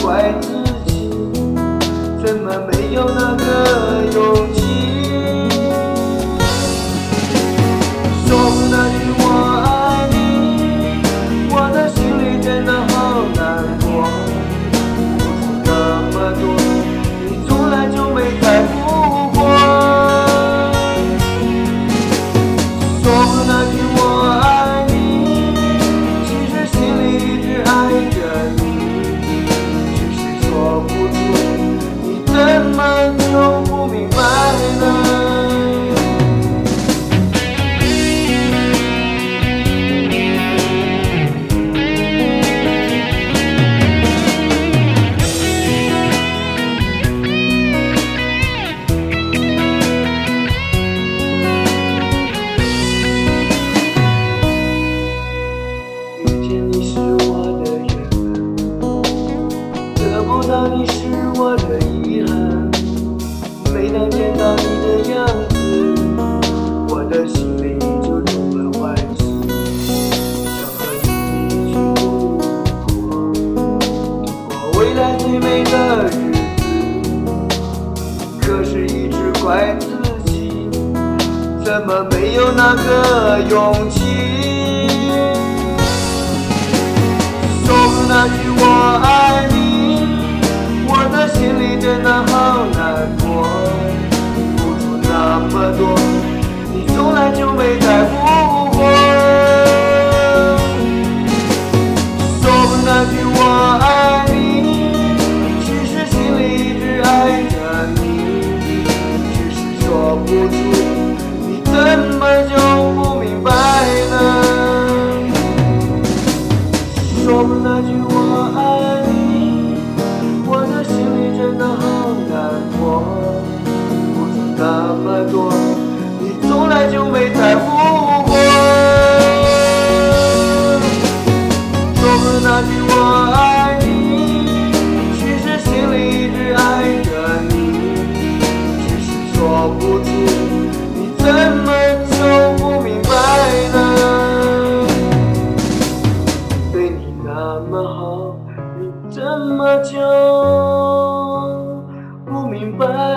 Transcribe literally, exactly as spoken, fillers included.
怪自己，怎么没有那个勇气说出那句我爱你？我的心里真的好难过，付出那么多，你从来就没在乎过。说出那句我爱你，其实心里一直爱着你，只是说不出，你怎么就不明白呢？你是我的遗憾，每当见到你的样子，我的心里就充满欢喜，想和你一起度过度过未来最美的日子。可是一直怪自己，怎么没有那个勇气说出那句我爱你？我的心里真的好难过，付出那么多，你从来就没在乎过。说不那句我爱你，其实心里一直爱着你，只是说不出，你怎么就不明白呢？说不那句我爱你，我的心里真的好难过，付出那么多，你从来就没在乎过。说不那句我爱你，其实心里一直爱着你，只是说不出，你怎么就不明白呢？对你那么好，你怎么就不明白？